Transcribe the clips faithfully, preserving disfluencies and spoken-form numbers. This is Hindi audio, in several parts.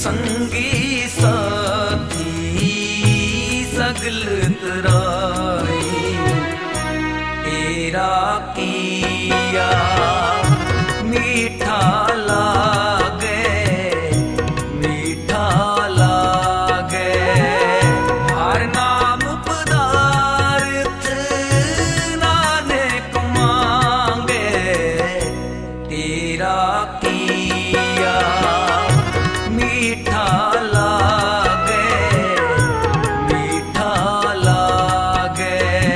संगी साथी सगल तराई तेरा किया मीठा लागे मीठा लागे हर नाम पदार्थ नानक मांगे तेरा किया मीठा लागे मीठा लागे।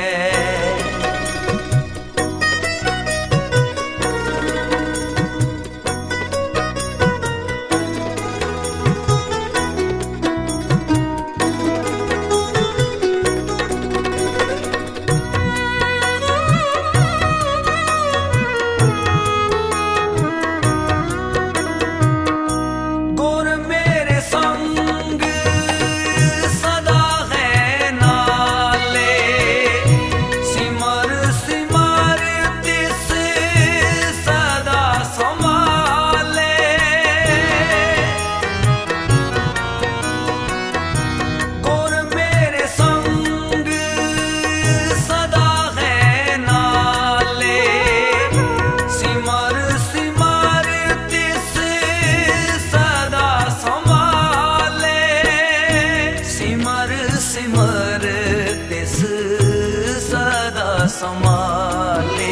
सिमर तिस सदा संभाले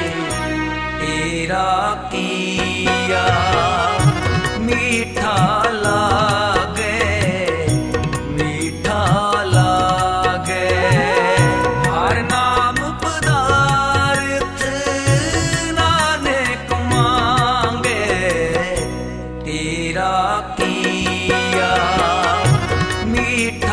तेरा किया मीठा लागे मीठा लागे हर नाम पदार्थ नानक मांगे तेरा किया मीठा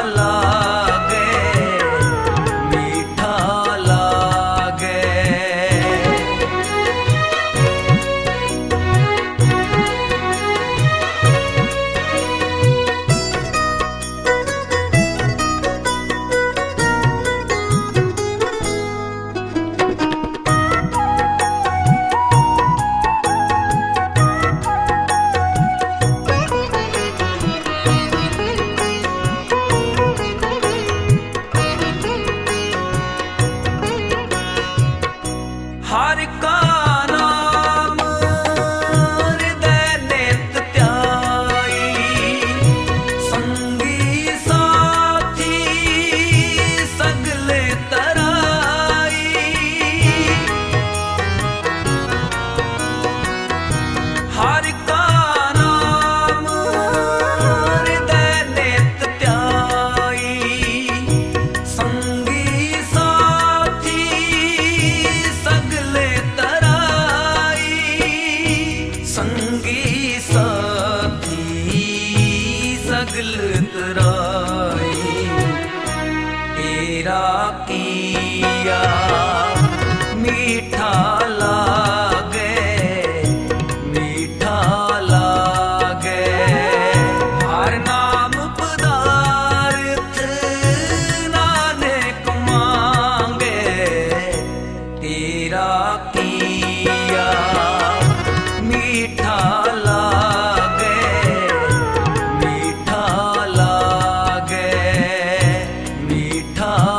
हर का नाम हृदय नित त्याई संगी साथी सगले तराई हर का नाम हृदय नित त्याई संगी साथी संगी साथी सगल तराई तेरा किया मीठा लागे मीठा लागे हर नाम पदार्थ नानक मांगे तेरा किया मीठा लागे मीठा लागे मीठा